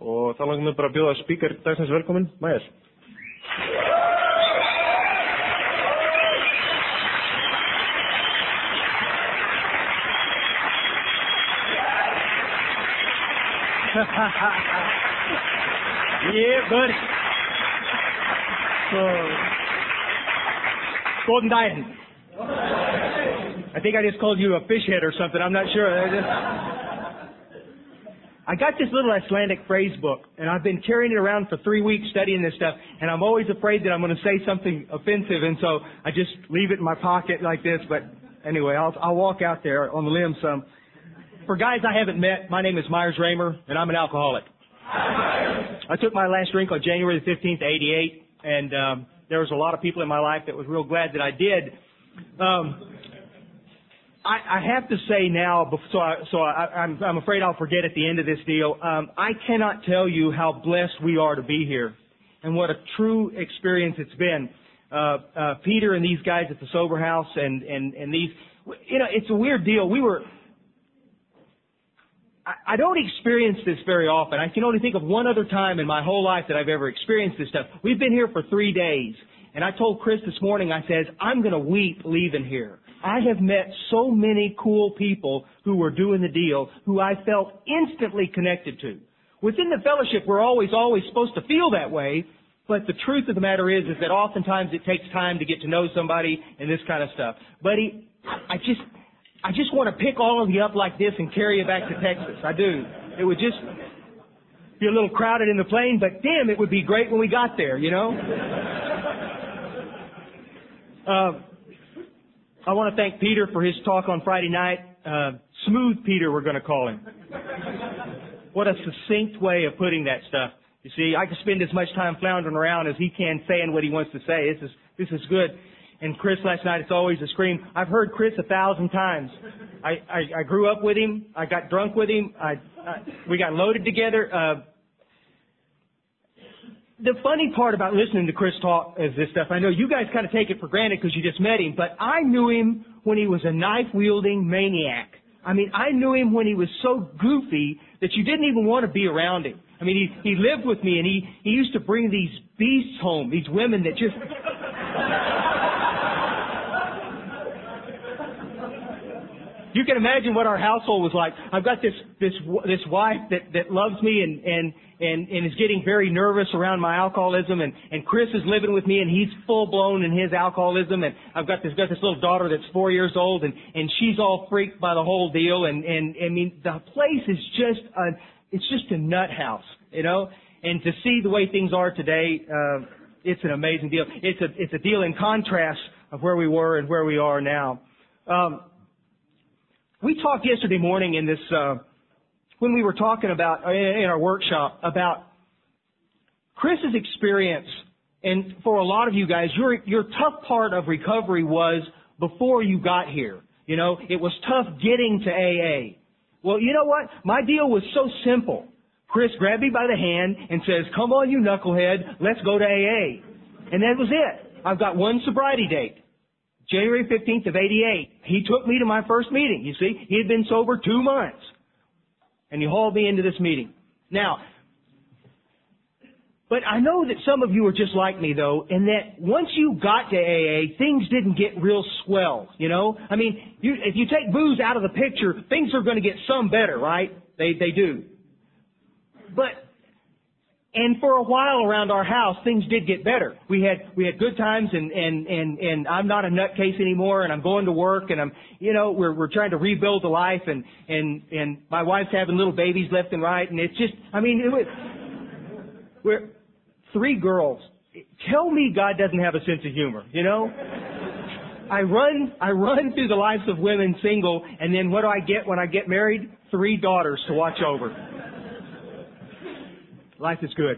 og þá langar mig bara að bjóða speaker dagsins velkomin, Majas. Yeah, buddy. Golden Diet. I think I just called you a fish head or something. I'm not sure. I got this little Icelandic phrase book, and I've been carrying it around for 3 weeks studying this stuff, and I'm always afraid that I'm going to say something offensive, and so I just leave it in my pocket like this. But anyway, I'll walk out there on the limb some. For guys I haven't met, my name is Myers Raymer, and I'm an alcoholic. I took my last drink on January the 15th, '88, and there was a lot of people in my life that was real glad that I did. I have to say now, I'm afraid I'll forget at the end of this deal. I cannot tell you how blessed we are to be here, and what a true experience it's been. Peter and these guys at the Sober House, and these, it's a weird deal. I don't experience this very often. I can only think of one other time in my whole life that I've ever experienced this stuff. We've been here for 3 days, and I told Chris this morning, I said, I'm going to weep leaving here. I have met so many cool people who were doing the deal, who I felt instantly connected to. Within the fellowship, we're always supposed to feel that way, but the truth of the matter is that oftentimes it takes time to get to know somebody and this kind of stuff. Buddy, I just want to pick all of you up like this and carry you back to Texas. I do. It would just be a little crowded in the plane, but damn, it would be great when we got there, I want to thank Peter for his talk on Friday night. Smooth Peter, we're going to call him. What a succinct way of putting that stuff. You see, I can spend as much time floundering around as he can saying what he wants to say. This is good. And Chris last night, it's always a scream. I've heard Chris 1,000 times. I grew up with him. I got drunk with him. We got loaded together. The funny part about listening to Chris talk is this stuff. I know you guys kind of take it for granted because you just met him, but I knew him when he was a knife-wielding maniac. I mean, I knew him when he was so goofy that you didn't even want to be around him. I mean, he lived with me, and he used to bring these beasts home, these women that just... You can imagine what our household was like. I've got this wife that loves me and is getting very nervous around my alcoholism, and Chris is living with me, and he's full blown in his alcoholism, and I've got this little daughter that's 4 years old, and she's all freaked by the whole deal, and I mean the place is just a nut house, and to see the way things are today, it's an amazing deal. It's a deal in contrast of where we were and where we are now. We talked yesterday morning in this, when we were talking about, in our workshop, about Chris's experience, and for a lot of you guys, your tough part of recovery was before you got here. It was tough getting to AA. Well, you know what? My deal was so simple. Chris grabbed me by the hand and says, come on, you knucklehead, let's go to AA. And that was it. I've got one sobriety date. January 15th of '88. He took me to my first meeting. You see, he had been sober 2 months. And he hauled me into this meeting. Now, but I know that some of you are just like me, though, in that once you got to AA, things didn't get real swell, I mean, if you take booze out of the picture, things are going to get some better, right? They do. And for a while around our house, things did get better. We had good times, and I'm not a nutcase anymore, and I'm going to work, and we're trying to rebuild the life, and my wife's having little babies left and right, and it's just, I mean, we're 3 girls. Tell me God doesn't have a sense of humor, I run through the lives of women single, and then what do I get when I get married? 3 daughters to watch over. Life is good.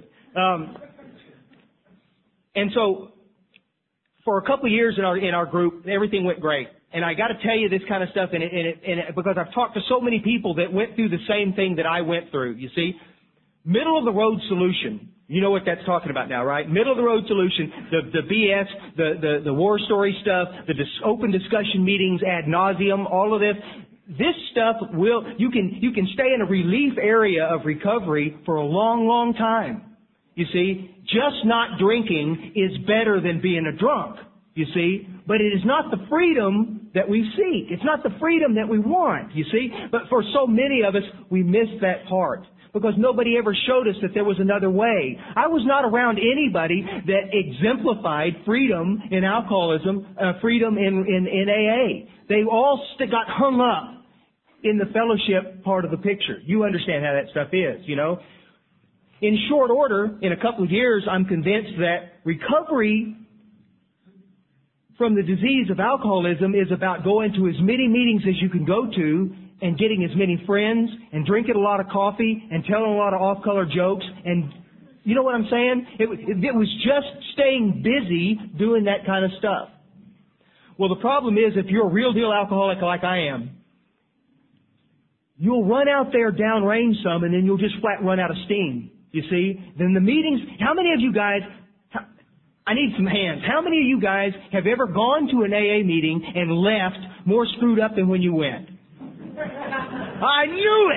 And so, for a couple of years in our group, everything went great. And I got to tell you this kind of stuff, because I've talked to so many people that went through the same thing that I went through. You see, middle of the road solution. You know what that's talking about now, right? Middle of the road solution, the BS, the war story stuff, the open discussion meetings ad nauseum, all of this. This stuff you can stay in a relief area of recovery for a long, long time. You see, just not drinking is better than being a drunk, you see, but it is not the freedom that we seek. It's not the freedom that we want, you see, but for so many of us, we miss that part. Because nobody ever showed us that there was another way. I was not around anybody that exemplified freedom in alcoholism, freedom in AA. They all got hung up in the fellowship part of the picture. You understand how that stuff is, you know. In short order, in a couple of years, I'm convinced that recovery from the disease of alcoholism is about going to as many meetings as you can go to and getting as many friends and drinking a lot of coffee and telling a lot of off-color jokes. And you know what I'm saying? It was just staying busy doing that kind of stuff. Well, the problem is if you're a real deal alcoholic like I am, you'll run out there downrange some and then you'll just flat run out of steam. You see? Then the meetings, how many of you guys, I need some hands. How many of you guys have ever gone to an AA meeting and left more screwed up than when you went? I knew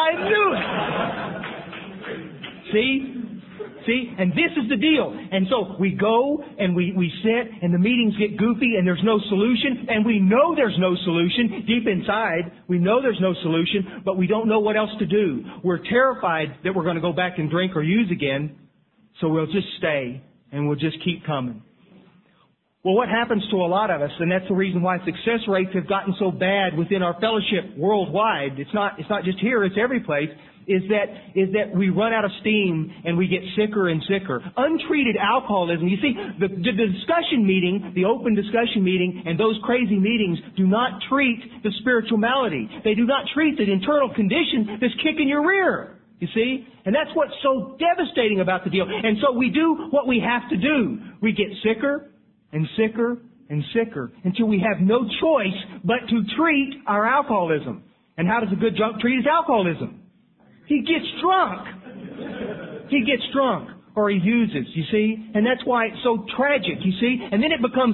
it! See? And this is the deal. And so we go and we sit and the meetings get goofy and there's no solution. And we know there's no solution. Deep inside, we know there's no solution, but we don't know what else to do. We're terrified that we're going to go back and drink or use again. So we'll just stay and we'll just keep coming. Well, what happens to a lot of us, and that's the reason why success rates have gotten so bad within our fellowship worldwide, it's not just here, it's every place, is that we run out of steam and we get sicker and sicker. Untreated alcoholism, you see, the discussion meeting, the open discussion meeting, and those crazy meetings do not treat the spiritual malady. They do not treat the internal condition that's kicking your rear. You see? And that's what's so devastating about the deal. And so we do what we have to do. We get sicker and sicker and sicker until we have no choice but to treat our alcoholism. And how does a good drunk treat his alcoholism? He gets drunk. He gets drunk. Or he uses, you see? And that's why it's so tragic, you see? And then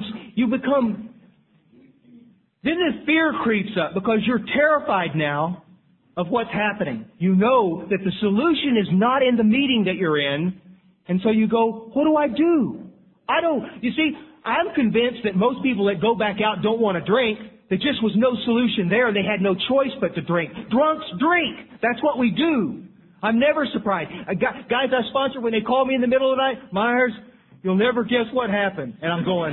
then the fear creeps up because you're terrified now of what's happening. You know that the solution is not in the meeting that you're in. And so you go, what do I do? You see, I'm convinced that most people that go back out don't want to drink. There just was no solution there. They had no choice but to drink. Drunks drink. That's what we do. I'm never surprised. Guys I sponsor, when they call me in the middle of the night, Myers, you'll never guess what happened. And I'm going,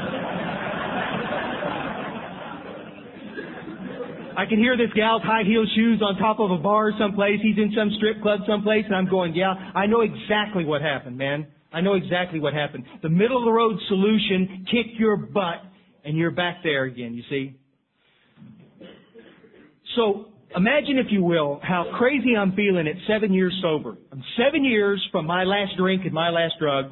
I can hear this gal's high heel shoes on top of a bar someplace. He's in some strip club someplace. And I'm going, yeah, I know exactly what happened, man. I know exactly what happened. The middle of the road solution, kick your butt, and you're back there again, you see. So imagine, if you will, how crazy I'm feeling at 7 years sober. I'm 7 years from my last drink and my last drug.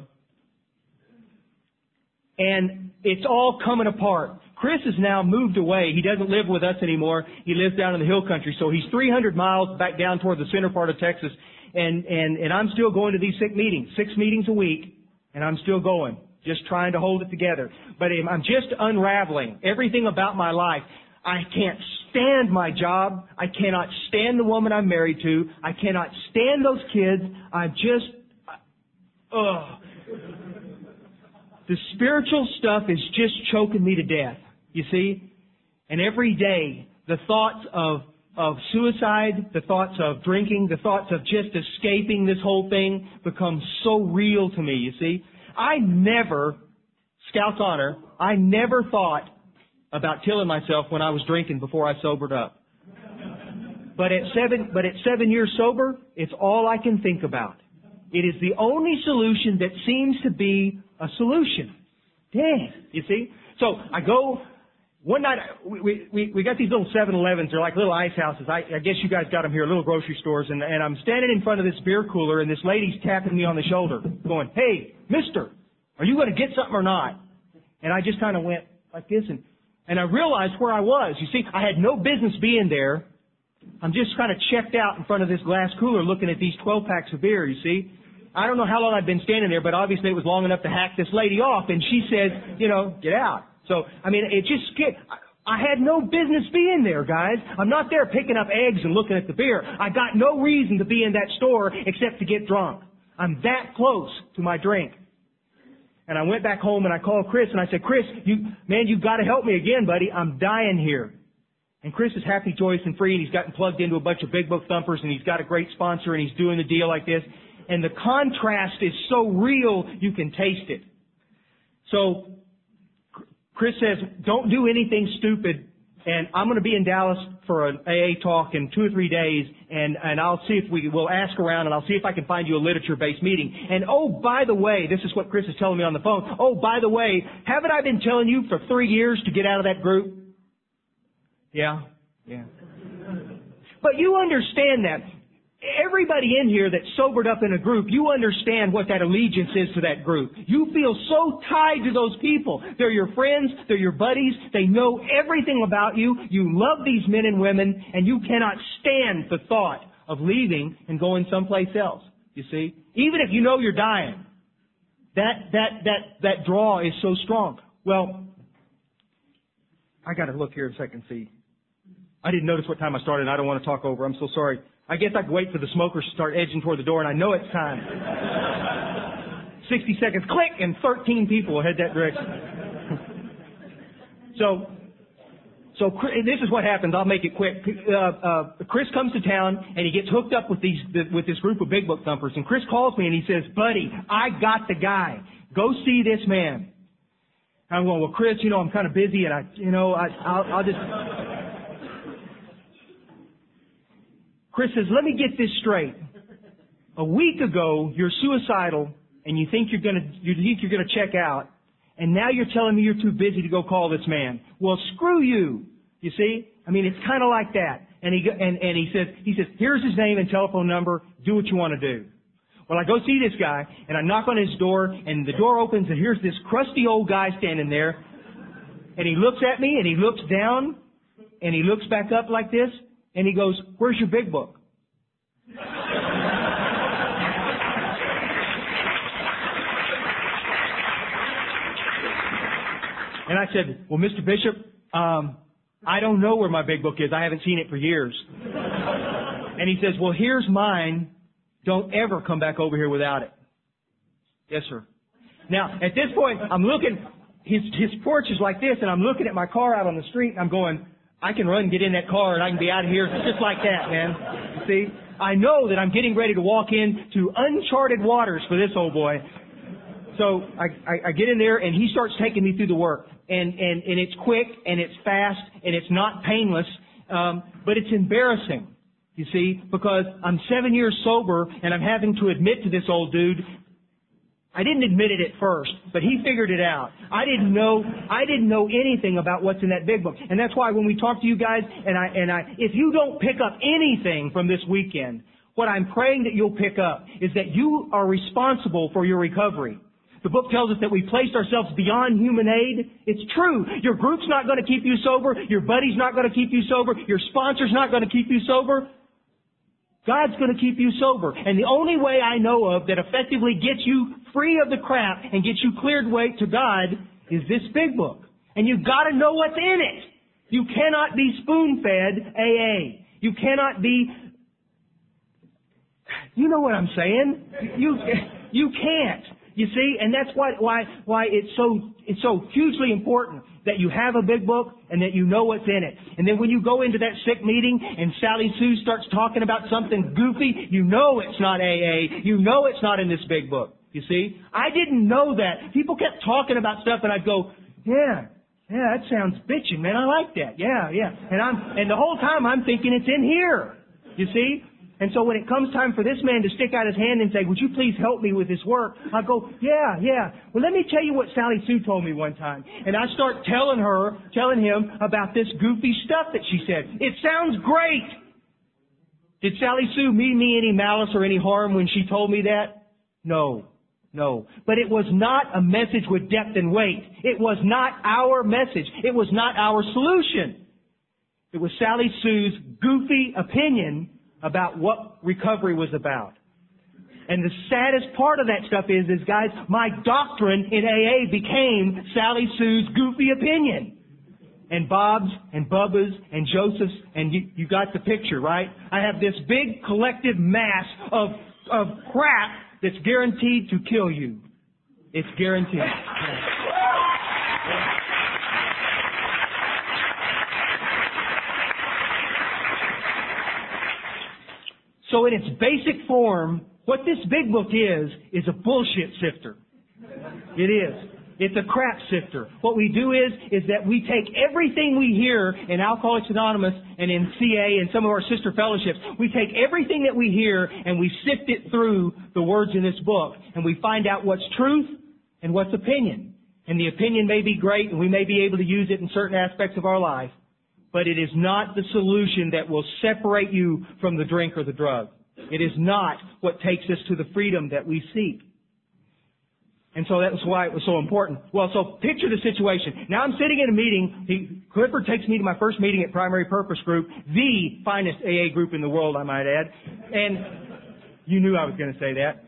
And it's all coming apart. Chris has now moved away. He doesn't live with us anymore. He lives down in the hill country. So he's 300 miles back down toward the center part of Texas. And I'm still going to these sick meetings, 6 meetings a week, and I'm still going, just trying to hold it together. But I'm just unraveling everything about my life. I can't stand my job. I cannot stand the woman I'm married to. I cannot stand those kids. The spiritual stuff is just choking me to death, you see? And every day, the thoughts of suicide, the thoughts of drinking, the thoughts of just escaping this whole thing become so real to me, you see. I never, Scout's honor, I never thought about killing myself when I was drinking before I sobered up. But at 7 years sober, it's all I can think about. It is the only solution that seems to be a solution. Dang, you see? So I go. One night, we got these little 7-Elevens. They're like little ice houses. I guess you guys got them here, little grocery stores. And I'm standing in front of this beer cooler, and this lady's tapping me on the shoulder, going, "Hey, mister, are you going to get something or not?" And I just kind of went like this, and I realized where I was. You see, I had no business being there. I'm just kind of checked out in front of this glass cooler looking at these 12 packs of beer, you see. I don't know how long I'd been standing there, but obviously it was long enough to hack this lady off. And she said, get out. So, I mean, it just scared. I had no business being there, guys. I'm not there picking up eggs and looking at the beer. I got no reason to be in that store except to get drunk. I'm that close to my drink. And I went back home and I called Chris and I said, Chris, you've got to help me again, buddy. I'm dying here. And Chris is happy, joyous, and free, and he's gotten plugged into a bunch of big book thumpers, and he's got a great sponsor, and he's doing the deal like this. And the contrast is so real, you can taste it. So Chris says, don't do anything stupid, and I'm going to be in Dallas for an AA talk in 2 or 3 days, and I'll see if we'll ask around, and I'll see if I can find you a literature-based meeting. And oh, by the way, this is what Chris is telling me on the phone. Oh, by the way, haven't I been telling you for 3 years to get out of that group? Yeah. But you understand that. Everybody in here that's sobered up in a group, you understand what that allegiance is to that group. You feel so tied to those people. They're your friends. They're your buddies. They know everything about you. You love these men and women, and you cannot stand the thought of leaving and going someplace else. You see? Even if you know you're dying. That draw is so strong. Well, I got to look here a second, see. I didn't notice what time I started, and I don't want to talk over. I'm so sorry. I guess I could wait for the smokers to start edging toward the door, and I know it's time. 60 seconds, click, and 13 people will head that direction. So this is what happens. I'll make it quick. Chris comes to town, and he gets hooked up with this group of big book thumpers. And Chris calls me, and he says, buddy, I got the guy. Go see this man. I'm going, well, Chris, I'm kind of busy, and I'll just... Chris says, let me get this straight. A week ago, you're suicidal, and you think you're gonna check out, and now you're telling me you're too busy to go call this man. Well, screw you. You see? I mean, it's kind of like that. And he says, here's his name and telephone number. Do what you want to do. Well, I go see this guy, and I knock on his door, and the door opens, and here's this crusty old guy standing there, and he looks at me, and he looks down, and he looks back up like this. And he goes, where's your big book? And I said, well, Mr. Bishop, I don't know where my big book is. I haven't seen it for years. And he says, well, here's mine. Don't ever come back over here without it. Yes, sir. Now, at this point, I'm looking, his porch is like this, and I'm looking at my car out on the street, and I'm going, I can run and get in that car and I can be out of here just like that, man. You see? I know that I'm getting ready to walk into uncharted waters for this old boy. So I get in there and he starts taking me through the work. And it's quick and it's fast and it's not painless, but it's embarrassing, you see, because I'm 7 years sober and I'm having to admit to this old dude, I didn't admit it at first, but he figured it out. I didn't know anything about what's in that big book. And that's why when we talk to you guys, if you don't pick up anything from this weekend, what I'm praying that you'll pick up is that you are responsible for your recovery. The book tells us that we placed ourselves beyond human aid. It's true. Your group's not going to keep you sober. Your buddy's not going to keep you sober. Your sponsor's not going to keep you sober. God's going to keep you sober. And the only way I know of that effectively gets you free of the crap and gets you cleared way to God is this big book. And you've got to know what's in it. You cannot be spoon-fed AA. You cannot be... You know what I'm saying? You can't. You see? And that's why it's so hugely important that you have a big book and that you know what's in it. And then when you go into that sick meeting and Sally Sue starts talking about something goofy, you know it's not AA. You know it's not in this big book. You see? I didn't know that. People kept talking about stuff and I'd go, yeah, that sounds bitchin', man. I like that. Yeah. And the whole time I'm thinking it's in here. You see? And so when it comes time for this man to stick out his hand and say, would you please help me with this work? I go, yeah. Well, let me tell you what Sally Sue told me one time. And I start telling him about this goofy stuff that she said. It sounds great. Did Sally Sue mean me any malice or any harm when she told me that? No. But it was not a message with depth and weight. It was not our message. It was not our solution. It was Sally Sue's goofy opinion about what recovery was about. And the saddest part of that stuff is guys, my doctrine in AA became Sally Sue's goofy opinion. and Bob's and Bubba's and Joseph's, and you got the picture, right? I have this big collective mass of crap that's guaranteed to kill you. It's guaranteed. So in its basic form, what this big book is a bullshit sifter. It is. It's a crap sifter. What we do is that we take everything we hear in Alcoholics Anonymous and in CA and some of our sister fellowships. We take everything that we hear and we sift it through the words in this book. And we find out what's truth and what's opinion. And the opinion may be great and we may be able to use it in certain aspects of our life. But it is not the solution that will separate you from the drink or the drug. It is not what takes us to the freedom that we seek. And so that was why it was so important. Well, so picture the situation. Now I'm sitting in a meeting. Clifford takes me to my first meeting at Primary Purpose Group, the finest AA group in the world, I might add. And you knew I was going to say that.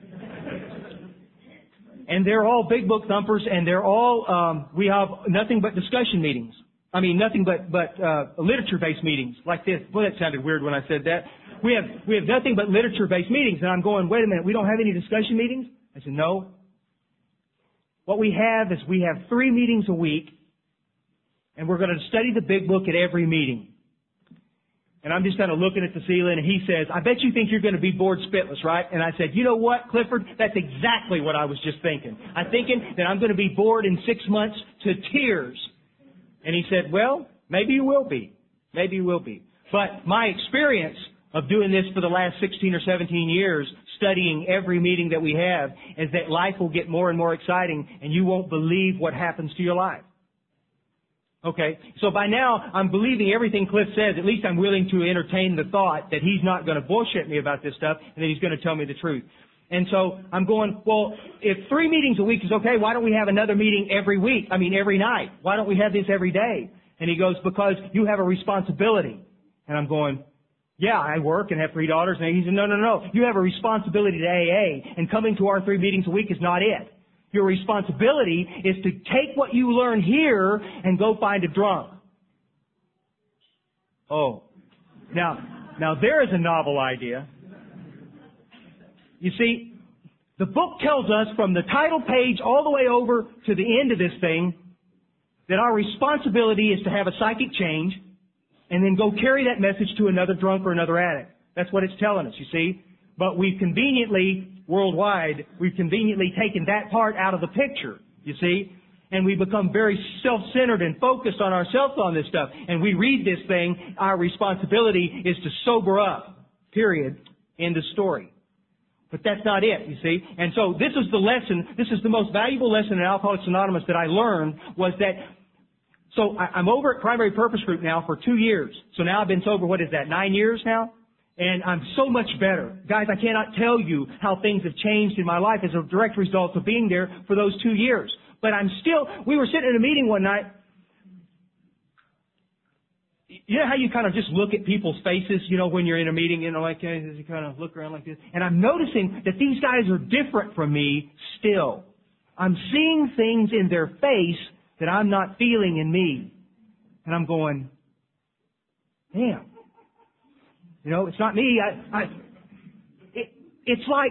And they're all big book thumpers, and they're all, we have nothing but discussion meetings. I mean, nothing but literature-based meetings like this. Well, that sounded weird when I said that. We have nothing but literature-based meetings. And I'm going, wait a minute, we don't have any discussion meetings? I said, no. What we have is we have 3 meetings a week, and we're going to study the big book at every meeting. And I'm just kind of looking at the ceiling, and he says, I bet you think you're going to be bored spitless, right? And I said, you know what, Clifford? That's exactly what I was just thinking. I'm thinking that I'm going to be bored in 6 months to tears. And he said, well, maybe you will be. Maybe you will be. But my experience of doing this for the last 16 or 17 years, studying every meeting that we have, is that life will get more and more exciting, and you won't believe what happens to your life. Okay, so by now, I'm believing everything Cliff says. At least I'm willing to entertain the thought that he's not going to bullshit me about this stuff, and that he's going to tell me the truth. And so I'm going, well, if 3 meetings a week is okay, why don't we have another meeting every night? Why don't we have this every day? And he goes, because you have a responsibility. And I'm going, yeah, I work and have 3 daughters. And he said, no. You have a responsibility to AA, and coming to our 3 meetings a week is not it. Your responsibility is to take what you learn here and go find a drunk. Oh. Now there is a novel idea. You see, the book tells us from the title page all the way over to the end of this thing that our responsibility is to have a psychic change and then go carry that message to another drunk or another addict. That's what it's telling us, you see. But we've conveniently, worldwide, taken that part out of the picture, you see. And we become very self-centered and focused on ourselves on this stuff. And we read this thing, our responsibility is to sober up, period, end of story. But that's not it, you see. And so this is the lesson, this is the most valuable lesson in Alcoholics Anonymous that I learned, was that, so I'm over at Primary Purpose Group now for 2 years. So now I've been sober, 9 years now? And I'm so much better. Guys, I cannot tell you how things have changed in my life as a direct result of being there for those 2 years. But we were sitting in a meeting one night. You know how you kind of just look at people's faces, when you're in a meeting, like you kind of look around like this. And I'm noticing that these guys are different from me still. I'm seeing things in their face that I'm not feeling in me. And I'm going, damn. It's not me. It's like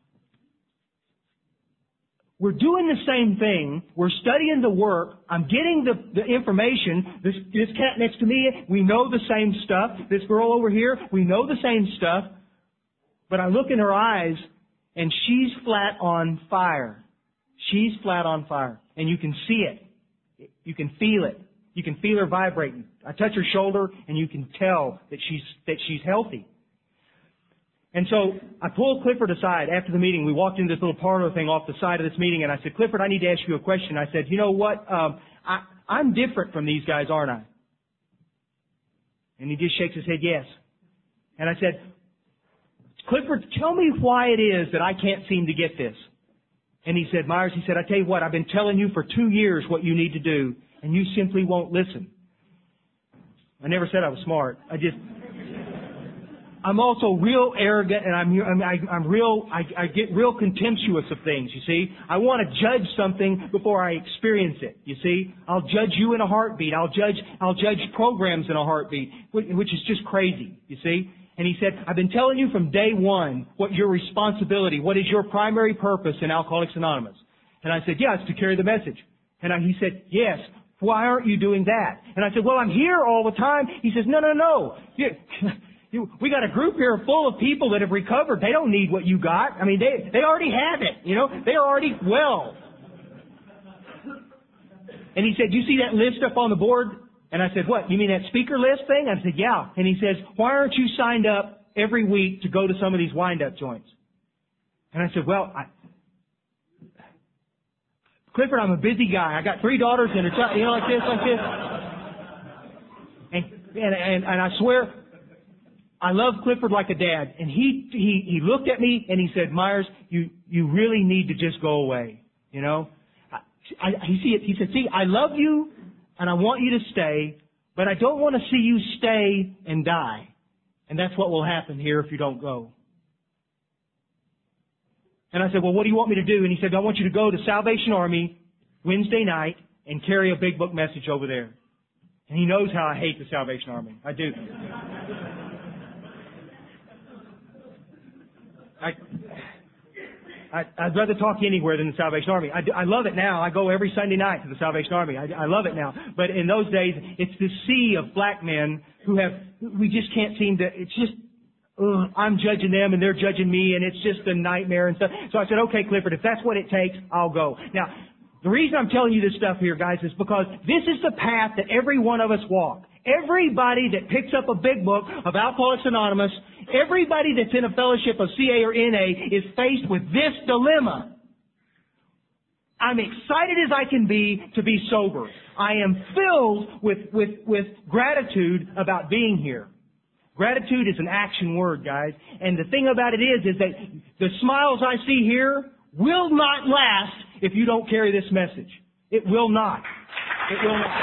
we're doing the same thing. We're studying the work. I'm getting the information. This cat next to me, we know the same stuff. This girl over here, we know the same stuff. But I look in her eyes, and she's flat on fire. She's flat on fire. And you can see it. You can feel it. You can feel her vibrating. I touch her shoulder, and you can tell that she's healthy. And so I pulled Clifford aside after the meeting. We walked into this little parlor thing off the side of this meeting, and I said, Clifford, I need to ask you a question. I said, you know what? I'm different from these guys, aren't I? And he just shakes his head, yes. And I said, Clifford, tell me why it is that I can't seem to get this. And he said, Myers, I tell you what, I've been telling you for 2 years what you need to do, and you simply won't listen. I never said I was smart. I'm also real arrogant, and I get real contemptuous of things, you see. I want to judge something before I experience it, you see. I'll judge you in a heartbeat. I'll judge programs in a heartbeat, which is just crazy, you see. And he said, I've been telling you from day one what your responsibility, what is your primary purpose in Alcoholics Anonymous. And I said, yeah, it's to carry the message. And he said, yes. Why aren't you doing that? And I said, well, I'm here all the time. He says, no. We got a group here full of people that have recovered. They don't need what you got. I mean, they already have it. You know, they're already well. And he said, you see that list up on the board? And I said, what? You mean that speaker list thing? I said, yeah. And he says, why aren't you signed up every week to go to some of these wind-up joints? And I said, well, Clifford, I'm a busy guy. I got 3 daughters and a child, you know, like this. And I swear, I love Clifford like a dad. And he looked at me and he said, Myers, you really need to just go away. You know? He said, see, I love you and I want you to stay, but I don't want to see you stay and die. And that's what will happen here if you don't go. And I said, well, what do you want me to do? And he said, I want you to go to Salvation Army Wednesday night and carry a big book message over there. And he knows how I hate the Salvation Army. I do. I'd rather talk anywhere than the Salvation Army. I love it now. I go every Sunday night to the Salvation Army. I love it now. But in those days, it's this sea of black men we just can't seem to, it's just, I'm judging them and they're judging me and it's just a nightmare and stuff. So I said, okay, Clifford, if that's what it takes, I'll go. Now, the reason I'm telling you this stuff here, guys, is because this is the path that every one of us walk. Everybody that picks up a big book of Alcoholics Anonymous, everybody that's in a fellowship of CA or NA is faced with this dilemma. I'm excited as I can be to be sober. I am filled with gratitude about being here. Gratitude is an action word, guys. And the thing about it is that the smiles I see here will not last if you don't carry this message. It will not. It will not.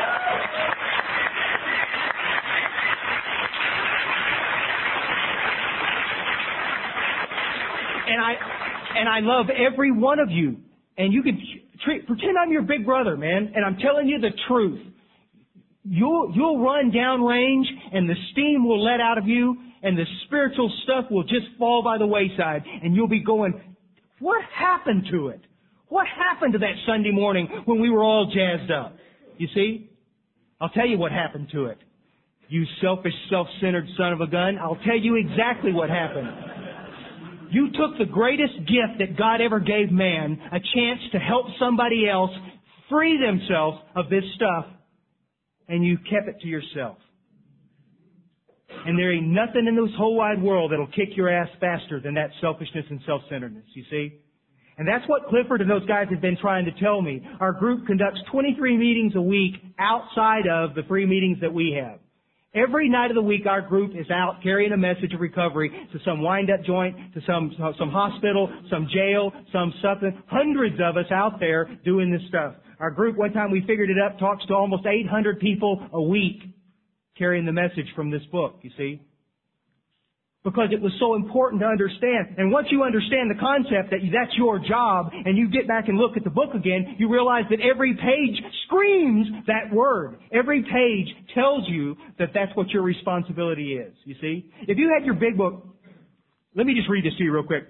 And I love every one of you. And you can pretend I'm your big brother, man. And I'm telling you the truth. You'll run downrange and the steam will let out of you and the spiritual stuff will just fall by the wayside and you'll be going, what happened to it? What happened to that Sunday morning when we were all jazzed up? You see? I'll tell you what happened to it. You selfish, self-centered son of a gun. I'll tell you exactly what happened. You took the greatest gift that God ever gave man, a chance to help somebody else free themselves of this stuff, and you kept it to yourself. And there ain't nothing in this whole wide world that'll kick your ass faster than that selfishness and self-centeredness, you see? And that's what Clifford and those guys have been trying to tell me. Our group conducts 23 meetings a week outside of the free meetings that we have. Every night of the week, our group is out carrying a message of recovery to some wind-up joint, to some hospital, some jail, some something. Hundreds of us out there doing this stuff. Our group, one time we figured it up, talks to almost 800 people a week carrying the message from this book, you see. Because it was so important to understand. And once you understand the concept that that's your job and you get back and look at the book again, you realize that every page screams that word. Every page tells you that that's what your responsibility is, you see. If you had your big book, let me just read this to you real quick.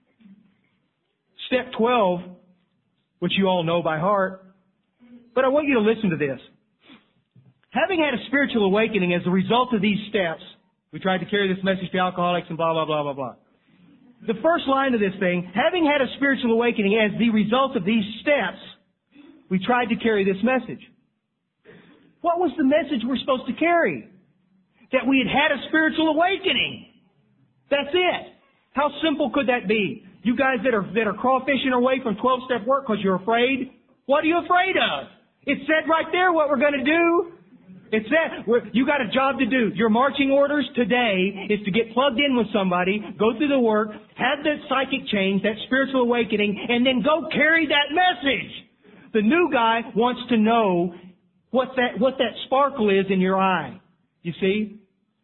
Step 12, which you all know by heart, but I want you to listen to this. Having had a spiritual awakening as a result of these steps, we tried to carry this message to alcoholics and blah, blah, blah, blah, blah. The first line of this thing, having had a spiritual awakening as the result of these steps, we tried to carry this message. What was the message we're supposed to carry? That we had had a spiritual awakening. That's it. How simple could that be? You guys that are crawfishing away from 12-step work because you're afraid, what are you afraid of? It said right there what we're going to do. It said, you got a job to do. Your marching orders today is to get plugged in with somebody, go through the work, have that psychic change, that spiritual awakening, and then go carry that message. The new guy wants to know what that sparkle is in your eye. You see?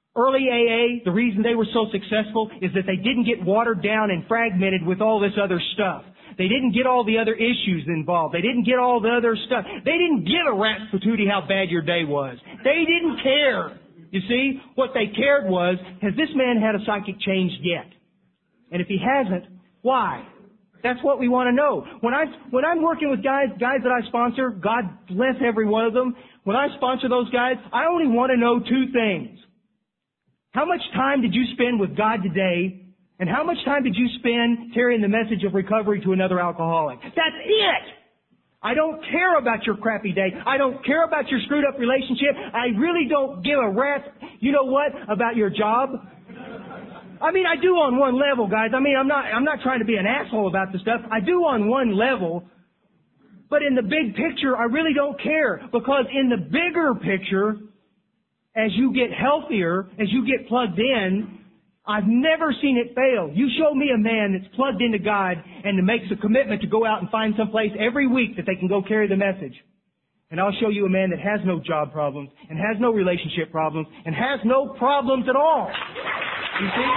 Early AA, the reason they were so successful is that they didn't get watered down and fragmented with all this other stuff. They didn't get all the other issues involved. They didn't get all the other stuff. They didn't give a rat's patootie how bad your day was. They didn't care. You see, what they cared was, has this man had a psychic change yet? And if he hasn't, why? That's what we want to know. When I'm working with guys that I sponsor, God bless every one of them, when I sponsor those guys, I only want to know two things. How much time did you spend with God today? And how much time did you spend carrying the message of recovery to another alcoholic? That's it! I don't care about your crappy day. I don't care about your screwed up relationship. I really don't give a rat's, you know what, about your job. I mean, I do on one level, guys. I mean, I'm not trying to be an asshole about this stuff. I do on one level. But in the big picture, I really don't care. Because in the bigger picture, as you get healthier, as you get plugged in, I've never seen it fail. You show me a man that's plugged into God and makes a commitment to go out and find some place every week that they can go carry the message. And I'll show you a man that has no job problems and has no relationship problems and has no problems at all. You see?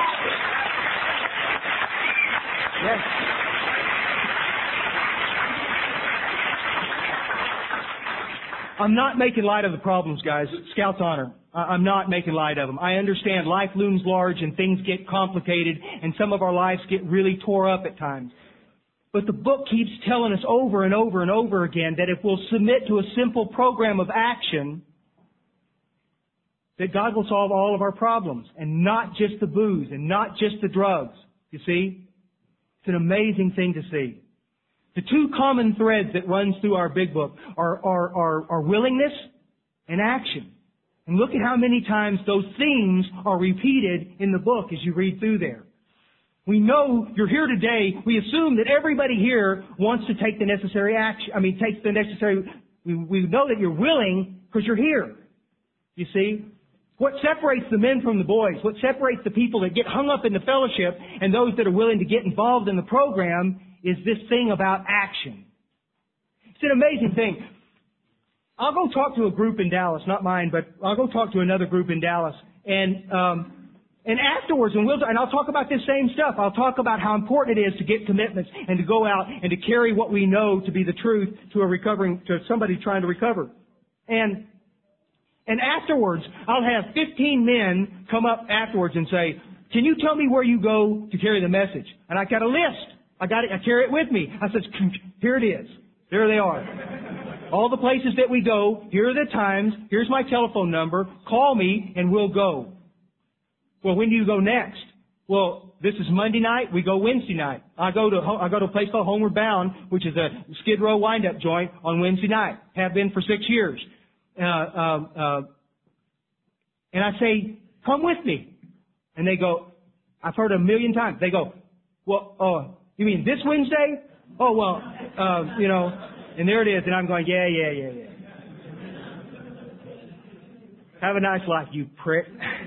Yes. I'm not making light of the problems, guys. Scout's honor. I'm not making light of them. I understand life looms large and things get complicated and some of our lives get really tore up at times. But the book keeps telling us over and over and over again that if we'll submit to a simple program of action, that God will solve all of our problems and not just the booze and not just the drugs. You see? It's an amazing thing to see. The two common threads that runs through our big book are willingness and action. And look at how many times those themes are repeated in the book as you read through there. We know you're here today. We assume that everybody here wants to take the necessary action. We know that you're willing because you're here. You see? What separates the men from the boys, what separates the people that get hung up in the fellowship and those that are willing to get involved in the program is this thing about action. It's an amazing thing. I'll go talk to a group in Dallas, not mine, but I'll go talk to another group in Dallas, and afterwards, and I'll talk about this same stuff. I'll talk about how important it is to get commitments and to go out and to carry what we know to be the truth to somebody trying to recover. And afterwards, I'll have 15 men come up afterwards and say, "Can you tell me where you go to carry the message?" And I got a list. I carry it with me. I said, "Here it is. There they are. All the places that we go, here are the times, here's my telephone number, call me and we'll go." Well, when do you go next? Well, this is Monday night, we go Wednesday night. I go to a place called Homeward Bound, which is a Skid Row wind-up joint on Wednesday night. Have been for 6 years. And I say, "Come with me." And they go, I've heard it 1,000,000 times. They go, "Well, you mean this Wednesday?" "Oh, well, and there it is, and I'm going, yeah. Have a nice life, you prick.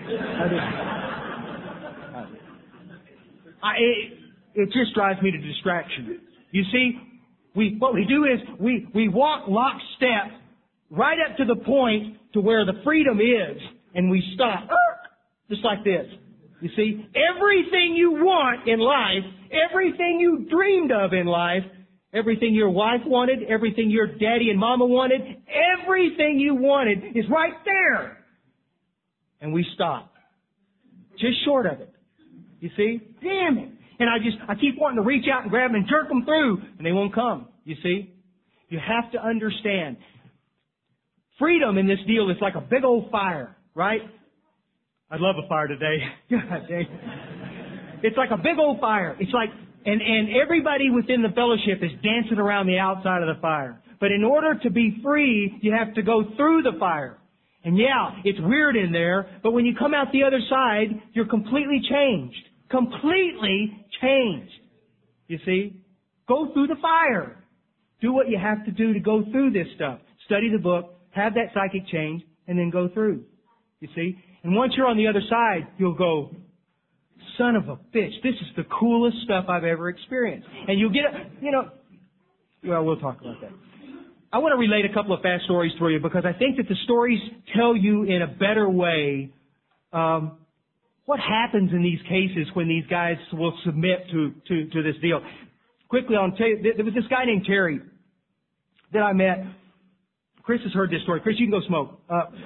It just drives me to distraction. You see, what we do is we walk lockstep right up to the point to where the freedom is, and we stop, just like this. You see, everything you want in life, everything you dreamed of in life, everything your wife wanted, everything your daddy and mama wanted, everything you wanted is right there. And we stop. Just short of it. You see? Damn it. And I keep wanting to reach out and grab them and jerk them through, and they won't come. You see? You have to understand. Freedom in this deal is like a big old fire, right? I'd love a fire today. God dang. It's like a big old fire. It's like, and everybody within the fellowship is dancing around the outside of the fire. But in order to be free, you have to go through the fire. And yeah, it's weird in there, but when you come out the other side, you're completely changed. Completely changed. You see? Go through the fire. Do what you have to do to go through this stuff. Study the book, have that psychic change, and then go through. You see? And once you're on the other side, you'll go, son of a bitch, this is the coolest stuff I've ever experienced. And you'll get, we'll talk about that. I want to relate a couple of fast stories for you because I think that the stories tell you in a better way what happens in these cases when these guys will submit to this deal? Quickly, I'll tell you, there was this guy named Terry that I met. Chris has heard this story. Chris, you can go smoke.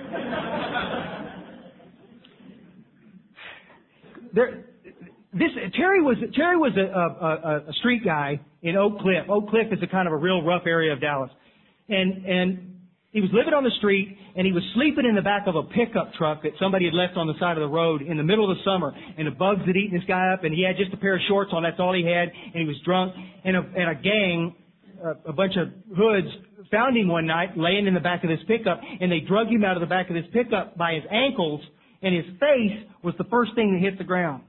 Terry was a street guy in Oak Cliff. Oak Cliff is a kind of a real rough area of Dallas. And he was living on the street, and he was sleeping in the back of a pickup truck that somebody had left on the side of the road in the middle of the summer. And the bugs had eaten this guy up, and he had just a pair of shorts on. That's all he had. And he was drunk. And a gang, a bunch of hoods, found him one night laying in the back of this pickup, and they drug him out of the back of this pickup by his ankles, and his face was the first thing that hit the ground.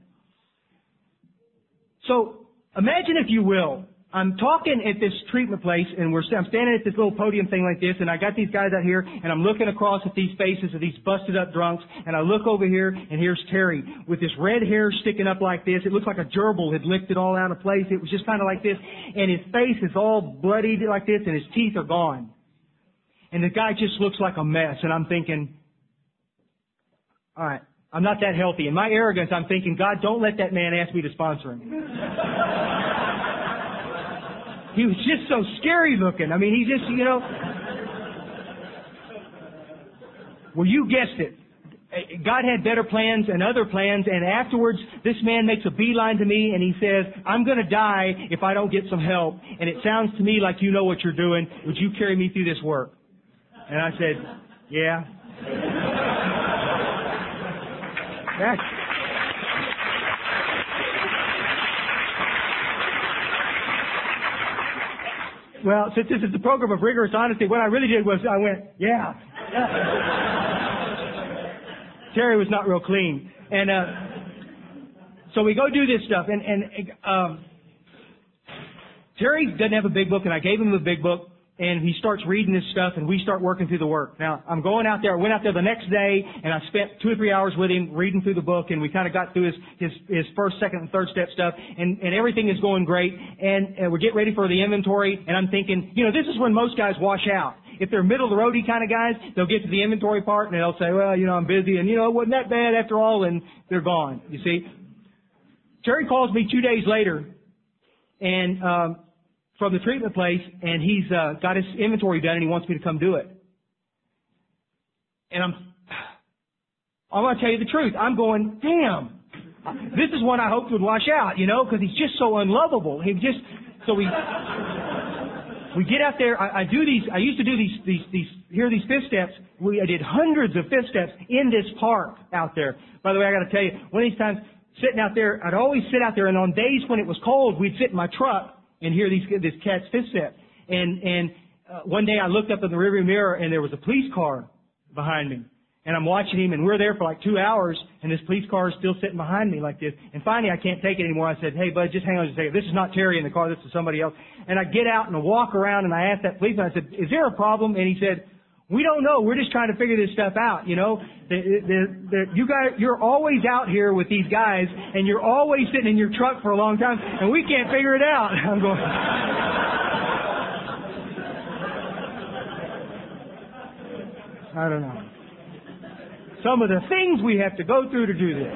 So imagine, if you will, I'm talking at this treatment place, and I'm standing at this little podium thing like this, and I got these guys out here, and I'm looking across at these faces of these busted up drunks, and I look over here, and here's Terry with this red hair sticking up like this. It looked like a gerbil had licked it all out of place. It was just kind of like this, and his face is all bloodied like this, and his teeth are gone. And the guy just looks like a mess, and I'm thinking, all right, I'm not that healthy. In my arrogance, I'm thinking, God, don't let that man ask me to sponsor him. He was just so scary looking. I mean, he just, well, you guessed it. God had better plans and other plans, and afterwards, this man makes a beeline to me, and he says, I'm going to die if I don't get some help, and it sounds to me like you know what you're doing. Would you carry me through this work? And I said, yeah. Well, since this is the program of rigorous honesty, what I really did was I went, yeah. Terry was not real clean. And so we go do this stuff. And Terry doesn't have a big book, and I gave him the big book. And he starts reading this stuff, and we start working through the work. Now, I'm going out there. I went out there the next day, and I spent 2 or 3 hours with him reading through the book, and we kind of got through his first, second, and third step stuff, and everything is going great. And we're getting ready for the inventory, and I'm thinking, this is when most guys wash out. If they're middle-of-the-roady kind of guys, they'll get to the inventory part, and they'll say, well, I'm busy, and, it wasn't that bad after all, and they're gone, you see. Terry calls me 2 days later, and from the treatment place, and he's got his inventory done, and he wants me to come do it. And I'm going to tell you the truth. I'm going, damn, this is one I hoped would wash out, because he's just so unlovable. So we get out there. I used to do these fifth steps. I did hundreds of fifth steps in this park out there. By the way, I got to tell you, one of these times sitting out there, I'd always sit out there, and on days when it was cold, we'd sit in my truck and hear this cat's fifth step. And one day I looked up in the rearview mirror, and there was a police car behind me. And I'm watching him, and we're there for like 2 hours, and this police car is still sitting behind me like this. And finally, I can't take it anymore. I said, hey, bud, just hang on just a second. This is not Terry in the car. This is somebody else. And I get out and I walk around, and I asked that policeman, I said, is there a problem? And he said, we don't know. We're just trying to figure this stuff out, You guys, you're always out here with these guys, and you're always sitting in your truck for a long time, and we can't figure it out. I'm going, I don't know. Some of the things we have to go through to do this.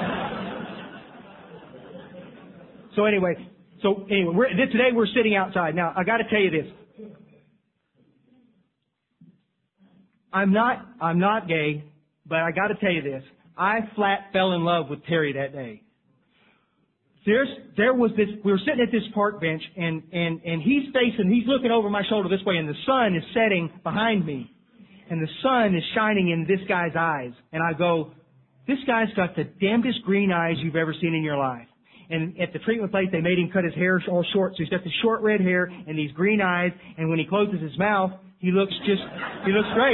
So anyway, today we're sitting outside. Now, I got to tell you this. I'm not gay, but I got to tell you this. I flat fell in love with Terry that day. There was this. We were sitting at this park bench, and he's looking over my shoulder this way, and the sun is setting behind me, and the sun is shining in this guy's eyes, and I go, this guy's got the damnedest green eyes you've ever seen in your life. And at the treatment place, they made him cut his hair all short, so he's got the short red hair and these green eyes, and when he closes his mouth, he looks great.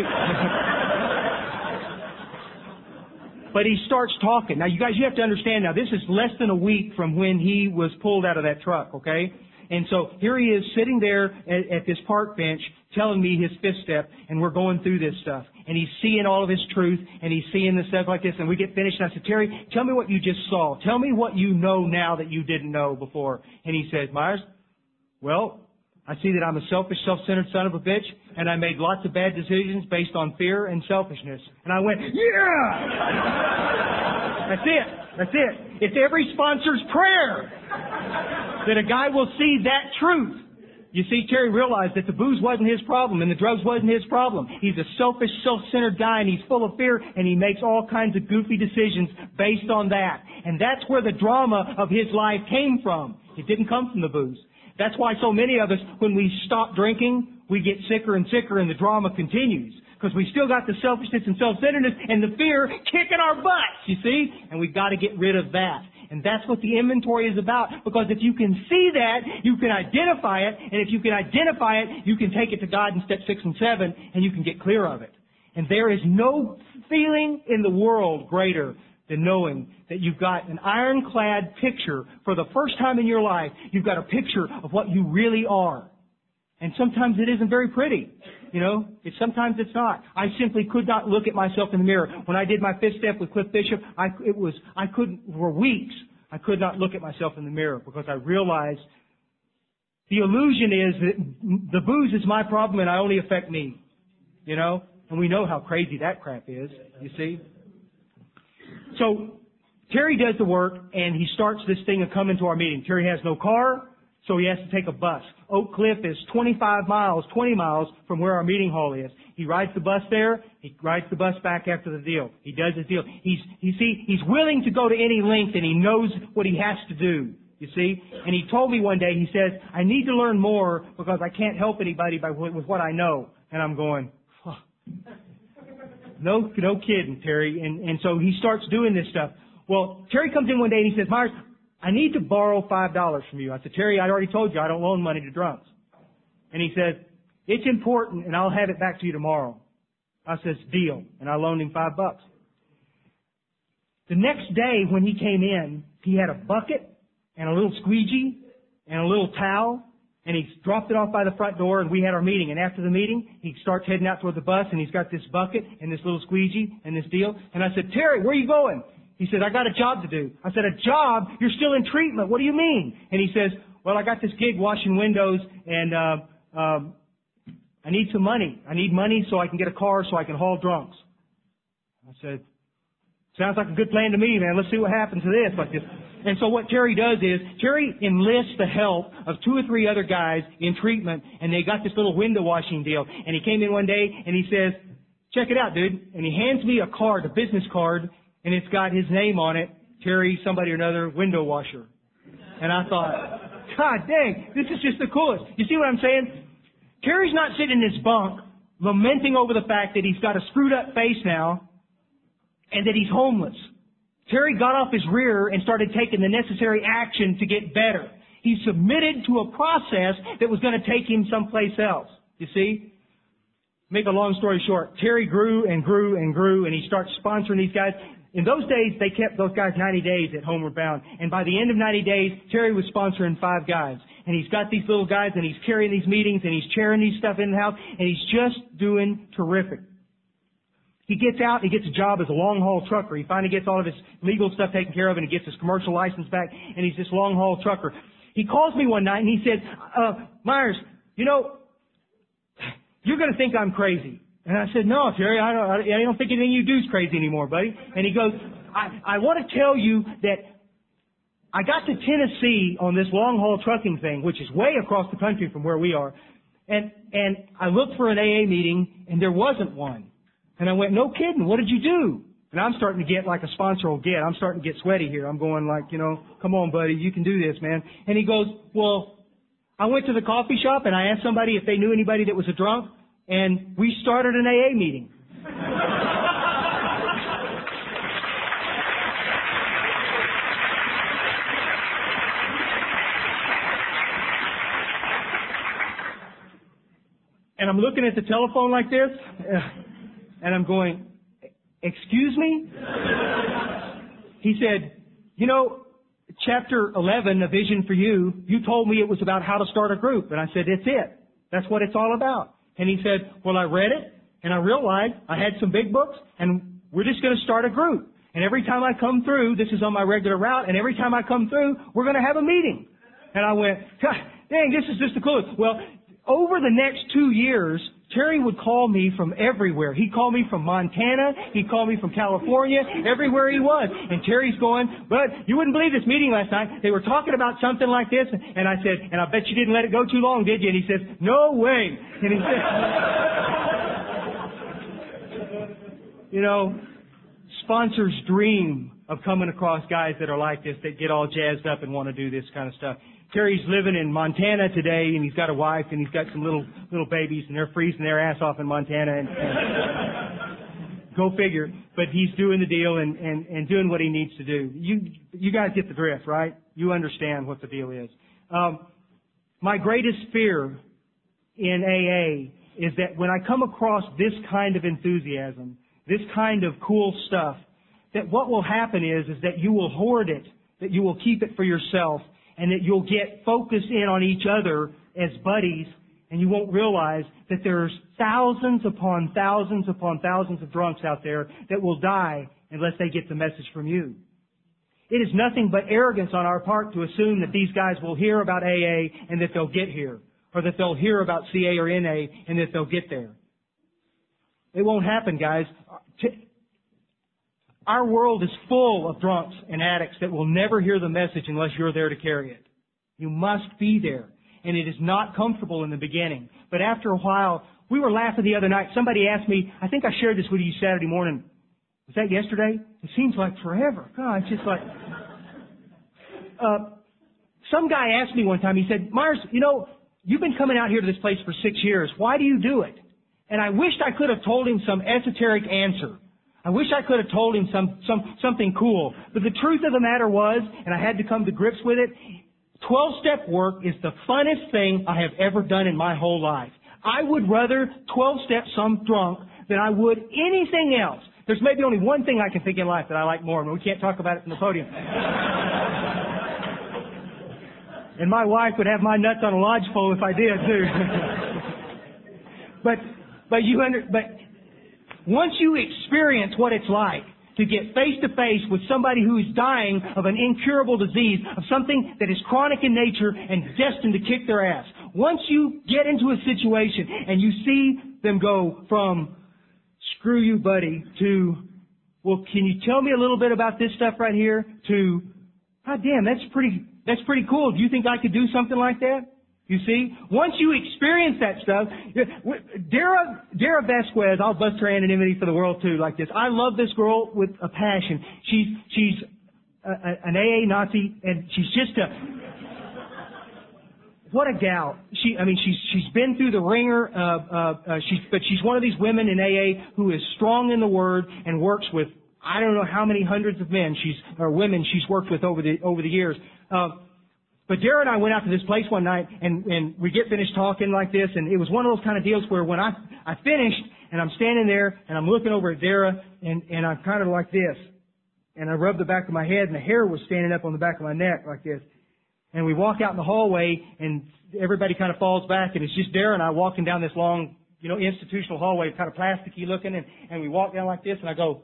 But he starts talking. Now, you guys, you have to understand now, this is less than a week from when he was pulled out of that truck, okay? And so here he is sitting there at this park bench telling me his fifth step, and we're going through this stuff. And he's seeing all of his truth, and he's seeing the stuff like this, and we get finished, and I said, Terry, tell me what you just saw. Tell me what you know now that you didn't know before. And he said, Myers, well, I see that I'm a selfish, self-centered son of a bitch, and I made lots of bad decisions based on fear and selfishness. And I went, yeah! That's it. That's it. It's every sponsor's prayer that a guy will see that truth. You see, Terry realized that the booze wasn't his problem and the drugs wasn't his problem. He's a selfish, self-centered guy, and he's full of fear, and he makes all kinds of goofy decisions based on that. And that's where the drama of his life came from. It didn't come from the booze. That's why so many of us, when we stop drinking, we get sicker and sicker and the drama continues. Because we still got the selfishness and self-centeredness and the fear kicking our butts, you see? And we've got to get rid of that. And that's what the inventory is about. Because if you can see that, you can identify it. And if you can identify it, you can take it to God in step 6 and 7 and you can get clear of it. And there is no feeling in the world greater than knowing that you've got an ironclad picture for the first time in your life. You've got a picture of what you really are. And sometimes it isn't very pretty. You know, sometimes it's not. I simply could not look at myself in the mirror. When I did my 5th step with Cliff Bishop, for weeks, I could not look at myself in the mirror because I realized the illusion is that the booze is my problem and I only affect me. You know? And we know how crazy that crap is, you see? So, Terry does the work and he starts this thing of coming to our meeting. Terry has no car, so he has to take a bus. Oak Cliff is 20 miles from where our meeting hall is. He rides the bus there. He rides the bus back after the deal. He does his deal. He's willing to go to any length and he knows what he has to do. You see? And he told me one day, he says, I need to learn more because I can't help anybody with what I know. And I'm going, oh. No kidding, Terry. And so he starts doing this stuff. Well, Terry comes in one day and he says, Myers, I need to borrow $5 from you. I said, Terry, I already told you I don't loan money to drunks. And he said, it's important and I'll have it back to you tomorrow. I says, deal. And I loaned him $5. The next day when he came in, he had a bucket and a little squeegee and a little towel. And he dropped it off by the front door and we had our meeting. And after the meeting, he starts heading out toward the bus and he's got this bucket and this little squeegee and this deal. And I said, Terry, where are you going? He said, I got a job to do. I said, a job? You're still in treatment. What do you mean? And he says, well, I got this gig washing windows and I need some money. I need money so I can get a car so I can haul drunks. I said, sounds like a good plan to me, man. Let's see what happens to this like this. And so what Terry does is, Terry enlists the help of 2 or 3 other guys in treatment, and they got this little window washing deal. And he came in one day, and he says, check it out, dude. And he hands me a card, a business card, and it's got his name on it, Terry somebody or another, window washer. And I thought, God dang, this is just the coolest. You see what I'm saying? Terry's not sitting in his bunk lamenting over the fact that he's got a screwed up face now and that he's homeless. Terry got off his rear and started taking the necessary action to get better. He submitted to a process that was going to take him someplace else. You see? Make a long story short, Terry grew and grew and grew, and he started sponsoring these guys. In those days, they kept those guys 90 days at Homeward Bound. And by the end of 90 days, Terry was sponsoring 5 guys. And he's got these little guys, and he's carrying these meetings, and he's chairing these stuff in the house, and he's just doing terrific. He gets out, he gets a job as a long-haul trucker. He finally gets all of his legal stuff taken care of, and he gets his commercial license back, and he's this long-haul trucker. He calls me one night, and he said, Myers, you know, you're going to think I'm crazy. And I said, no, Terry, I don't think anything you do is crazy anymore, buddy. And he goes, I want to tell you that I got to Tennessee on this long-haul trucking thing, which is way across the country from where we are. And I looked for an AA meeting, and there wasn't one. And I went, no kidding, what did you do? And I'm starting to get like a sponsor will get. I'm starting to get sweaty here. I'm going like, you know, come on, buddy, you can do this, man. And he goes, well, I went to the coffee shop and I asked somebody if they knew anybody that was a drunk, and we started an AA meeting. And I'm looking at the telephone like this, and I'm going, excuse me? He said, you know, chapter 11, A Vision for You, you told me it was about how to start a group. And I said, it's it. That's what it's all about. And he said, well, I read it, and I realized I had some big books, and we're just going to start a group. And every time I come through, this is on my regular route, and every time I come through, we're going to have a meeting. And I went, dang, this is just the coolest. Well, over the next 2 years, Terry would call me from everywhere. He'd call me from Montana. He'd call me from California, everywhere he was. And Terry's going, but you wouldn't believe this meeting last night. They were talking about something like this. And I said, and I bet you didn't let it go too long, did you? And he says, no way. And he said, you know, sponsors dream of coming across guys that are like this, that get all jazzed up and want to do this kind of stuff. Terry's living in Montana today, and he's got a wife, and he's got some little babies, and they're freezing their ass off in Montana. And go figure. But he's doing the deal and doing what he needs to do. You guys get the drift, right? You understand what the deal is. My greatest fear in AA is that when I come across this kind of enthusiasm, this kind of cool stuff, that what will happen is that you will hoard it, that you will keep it for yourself, and that you'll get focused in on each other as buddies, and you won't realize that there's thousands upon thousands upon thousands of drunks out there that will die unless they get the message from you. It is nothing but arrogance on our part to assume that these guys will hear about AA and that they'll get here, or that they'll hear about CA or NA and that they'll get there. It won't happen, guys. Our world is full of drunks and addicts that will never hear the message unless you're there to carry it. You must be there. And it is not comfortable in the beginning. But after a while, we were laughing the other night. Somebody asked me, I think I shared this with you Saturday morning. Was that yesterday? It seems like forever. God, it's just like... some guy asked me one time, he said, Myers, you know, you've been coming out here to this place for 6 years. Why do you do it? And I wished I could have told him some esoteric answer. I wish I could have told him something cool. But the truth of the matter was, and I had to come to grips with it, 12-step work is the funnest thing I have ever done in my whole life. I would rather 12-step some drunk than I would anything else. There's maybe only one thing I can think in life that I like more, and we can't talk about it from the podium. And my wife would have my nuts on a lodgepole if I did, too. But once you experience what it's like to get face to face with somebody who is dying of an incurable disease, of something that is chronic in nature and destined to kick their ass, once you get into a situation and you see them go from screw you buddy to, well, can you tell me a little bit about this stuff right here, to, God damn, that's pretty cool. Do you think I could do something like that? You see, once you experience that stuff, Dara Vasquez, I'll bust her anonymity for the world too, like this. I love this girl with a passion. She's an AA Nazi, and she's just what a gal. She's been through the ringer. But she's one of these women in AA who is strong in the Word and works with I don't know how many hundreds of women she's worked with over the years. But Dara and I went out to this place one night, and we get finished talking like this, and it was one of those kind of deals where when I finished, and I'm standing there, and I'm looking over at Dara, and I'm kind of like this, and I rubbed the back of my head, and the hair was standing up on the back of my neck like this. And we walk out in the hallway, and everybody kind of falls back, and it's just Dara and I walking down this long, institutional hallway, kind of plasticky looking, and we walk down like this, and I go,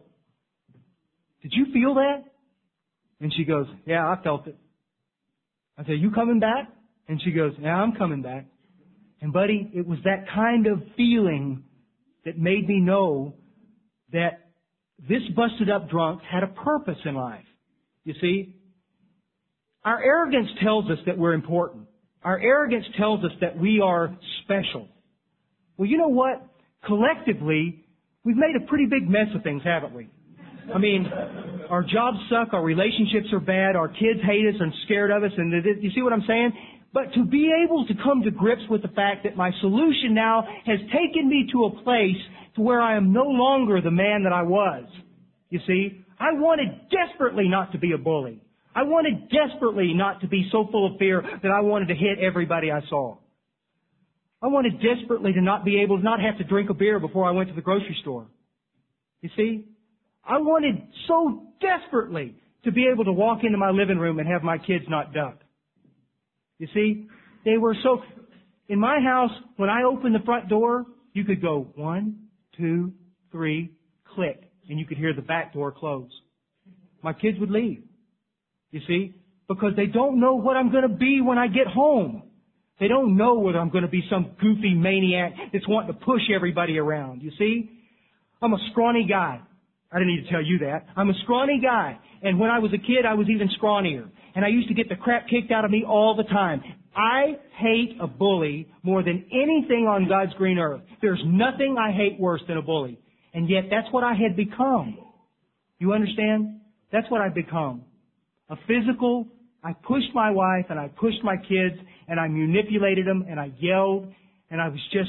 did you feel that? And she goes, yeah, I felt it. I said, you coming back? And she goes, yeah, I'm coming back. And buddy, it was that kind of feeling that made me know that this busted up drunk had a purpose in life. You see? Our arrogance tells us that we're important. Our arrogance tells us that we are special. Well, you know what? Collectively, we've made a pretty big mess of things, haven't we? I mean, our jobs suck, our relationships are bad, our kids hate us and scared of us, and you see what I'm saying? But to be able to come to grips with the fact that my solution now has taken me to a place to where I am no longer the man that I was. You see? I wanted desperately not to be a bully. I wanted desperately not to be so full of fear that I wanted to hit everybody I saw. I wanted desperately to not be able to not have to drink a beer before I went to the grocery store. You see? I wanted so desperately to be able to walk into my living room and have my kids not duck. You see? They were so... In my house, when I opened the front door, you could go 1, 2, 3, click, and you could hear the back door close. My kids would leave. You see? Because they don't know what I'm going to be when I get home. They don't know whether I'm going to be some goofy maniac that's wanting to push everybody around. You see? I'm a scrawny guy. I didn't need to tell you that. I'm a scrawny guy. And when I was a kid, I was even scrawnier. And I used to get the crap kicked out of me all the time. I hate a bully more than anything on God's green earth. There's nothing I hate worse than a bully. And yet that's what I had become. You understand? That's what I've become. A physical, I pushed my wife and I pushed my kids and I manipulated them and I yelled and I was just,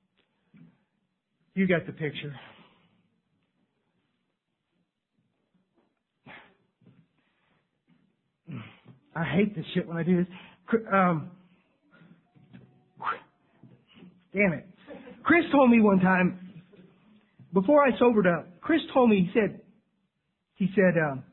you got the picture. I hate this shit when I do this. Damn it. Chris told me one time, before I sobered up, Chris told me, he said,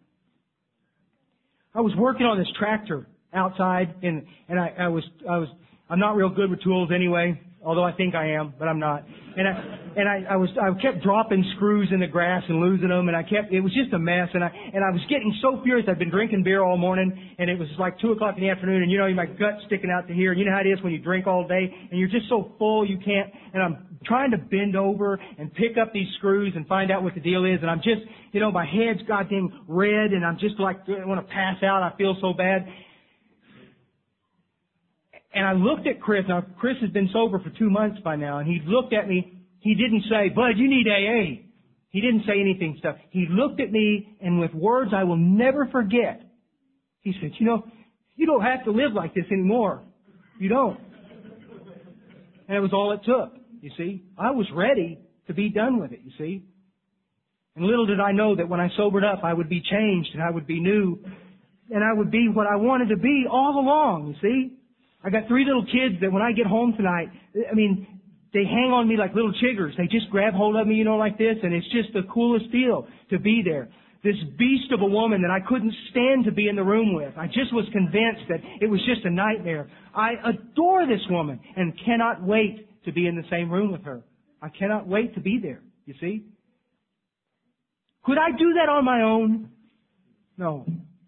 I was working on this tractor outside and I'm not real good with tools anyway, although I think I am, but I'm not. I kept dropping screws in the grass and losing them, and it was just a mess, and I was getting so furious. I'd been drinking beer all morning, and it was like 2 o'clock in the afternoon, and you know, my gut's sticking out to here, and you know how it is when you drink all day, and you're just so full you can't, and I'm trying to bend over and pick up these screws and find out what the deal is, and I'm just, you know, my head's goddamn red, and I'm just like, I want to pass out, I feel so bad. And I looked at Chris. Now, Chris has been sober for 2 months by now, and he looked at me. He didn't say, Bud, you need AA. He didn't say anything stuff. He looked at me, and with words I will never forget, he said, you know, you don't have to live like this anymore. You don't. And it was all it took, you see. I was ready to be done with it, you see. And little did I know that when I sobered up, I would be changed, and I would be new, and I would be what I wanted to be all along, you see. I got 3 little kids that when I get home tonight, I mean, they hang on me like little chiggers. They just grab hold of me, you know, like this, and it's just the coolest deal to be there. This beast of a woman that I couldn't stand to be in the room with. I just was convinced that it was just a nightmare. I adore this woman and cannot wait to be in the same room with her. I cannot wait to be there, you see. Could I do that on my own? No.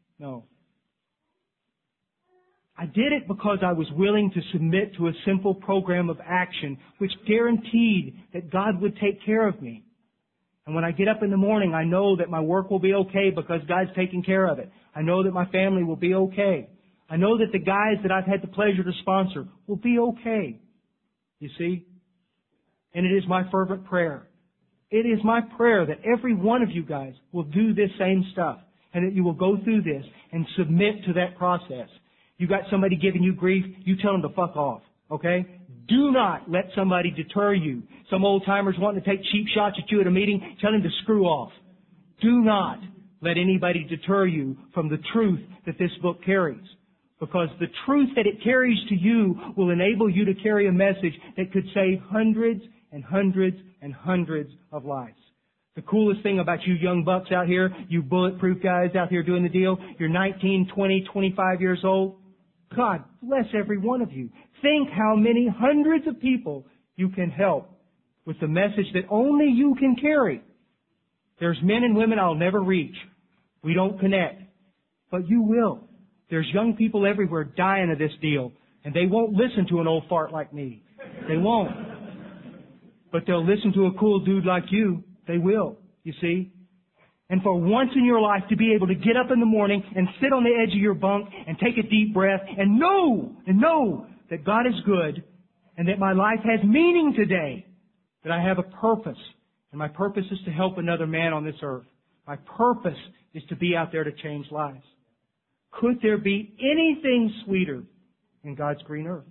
I did it because I was willing to submit to a simple program of action which guaranteed that God would take care of me. And when I get up in the morning, I know that my work will be okay because God's taking care of it. I know that my family will be okay. I know that the guys that I've had the pleasure to sponsor will be okay. You see? And it is my fervent prayer. It is my prayer that every one of you guys will do this same stuff and that you will go through this and submit to that process. You got somebody giving you grief, you tell them to fuck off, okay? Do not let somebody deter you. Some old timers wanting to take cheap shots at you at a meeting, tell them to screw off. Do not let anybody deter you from the truth that this book carries. Because the truth that it carries to you will enable you to carry a message that could save hundreds and hundreds and hundreds of lives. The coolest thing about you young bucks out here, you bulletproof guys out here doing the deal, you're 19, 20, 25 years old. God bless every one of you. Think how many hundreds of people you can help with the message that only you can carry. There's men and women I'll never reach. We don't connect. But you will. There's young people everywhere dying of this deal, and they won't listen to an old fart like me. They won't. But they'll listen to a cool dude like you. They will, you see. And for once in your life to be able to get up in the morning and sit on the edge of your bunk and take a deep breath and know that God is good and that my life has meaning today, that I have a purpose. And my purpose is to help another man on this earth. My purpose is to be out there to change lives. Could there be anything sweeter in God's green earth?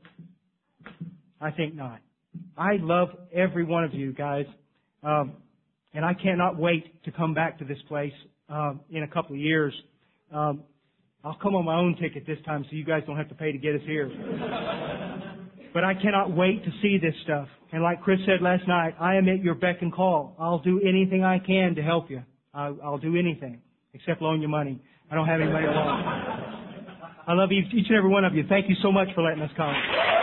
I think not. I love every one of you guys. And I cannot wait to come back to this place in a couple of years. I'll come on my own ticket this time so you guys don't have to pay to get us here. But I cannot wait to see this stuff. And like Chris said last night, I am at your beck and call. I'll do anything I can to help you. I'll do anything except loan you money. I don't have any money to loan. I love each and every one of you. Thank you so much for letting us come.